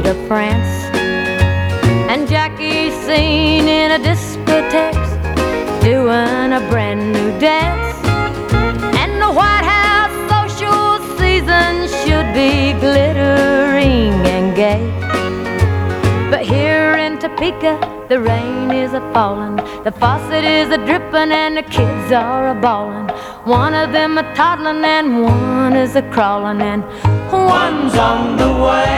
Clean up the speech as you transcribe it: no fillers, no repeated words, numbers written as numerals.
to France, and Jackie's seen in a discotheque doing a brand new dance. And the White House social season should be glittering and gay, but here in Topeka the rain is a-falling, the faucet is a-dripping, and the kids are a-bawling. One of them a-toddling and one is a-crawling, and one's on the way.